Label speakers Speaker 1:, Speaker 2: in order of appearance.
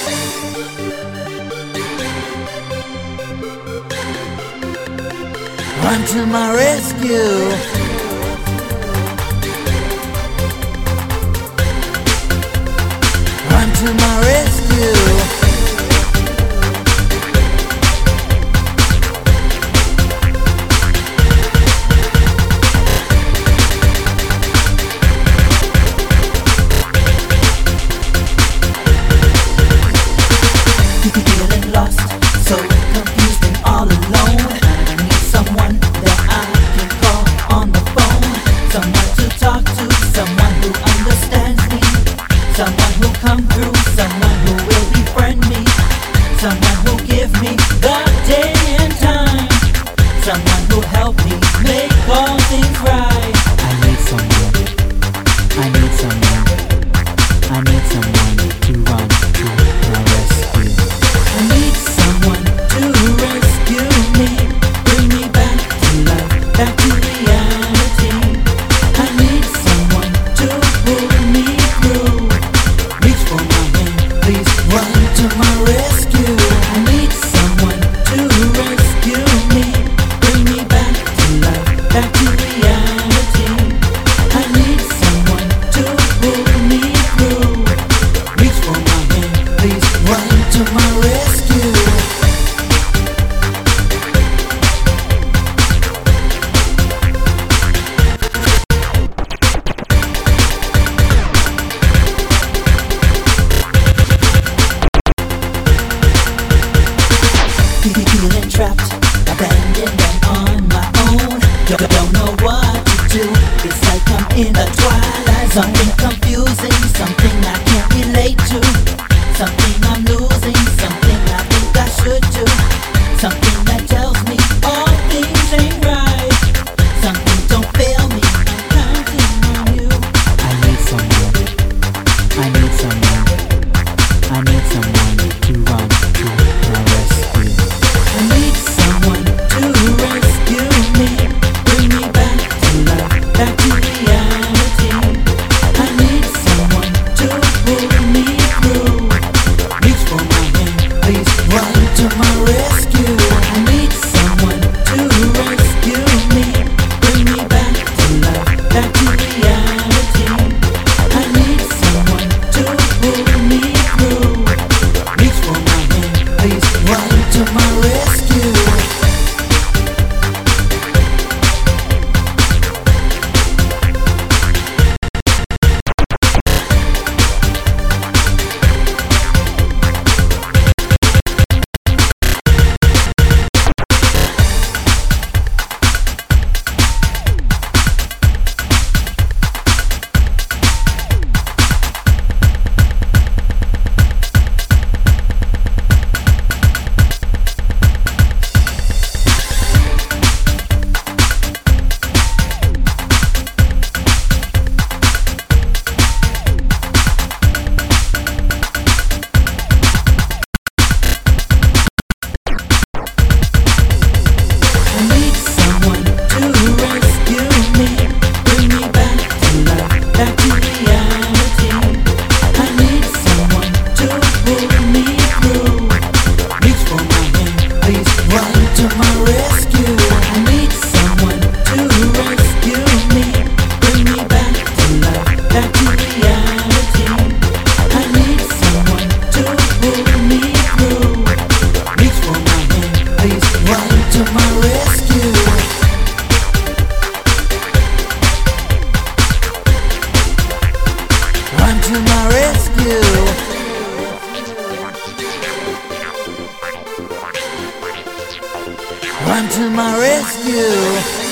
Speaker 1: Run to my rescue. Run to my rescue. Feeling lost, so confused and all alone. I need someone that I can call on the phone. Someone to talk to, someone who understands me. Someone who'll come through, someone who will befriend me. Someone who'll give me the day and time. Someone who'll help me make all things right.
Speaker 2: I need someone. I need someone. I need someone to run to my rescue.
Speaker 1: I need someone to rescue me, bring me back to life, back to reality. I need someone to pull me through. Reach for my hand, please run to my rescue. I need someone to rescue me, bring me back to life, back to reality. I need someone to pull me through. Reach for my hand, please run to my rescue. Feeling trapped, abandoned and on my own. Don't know what to do. It's like I'm in a twilight zone. Something confusing, something I can't relate to. Something I'm losing, something I think I should do. Something that tells me all things ain't right. Something don't fail me, I'm counting on you.
Speaker 2: I need someone. I need someone. I need someone to run to my rescue.
Speaker 1: I need someone to rescue me, bring me back to life, back to reality. I need someone to pull me through. Reach for my hand, please run to my rescue. I need someone to rescue me, bring me back to life, back to reality. I need someone to pull me through. Reach for my hand, please run to my rescue. Run to my rescue.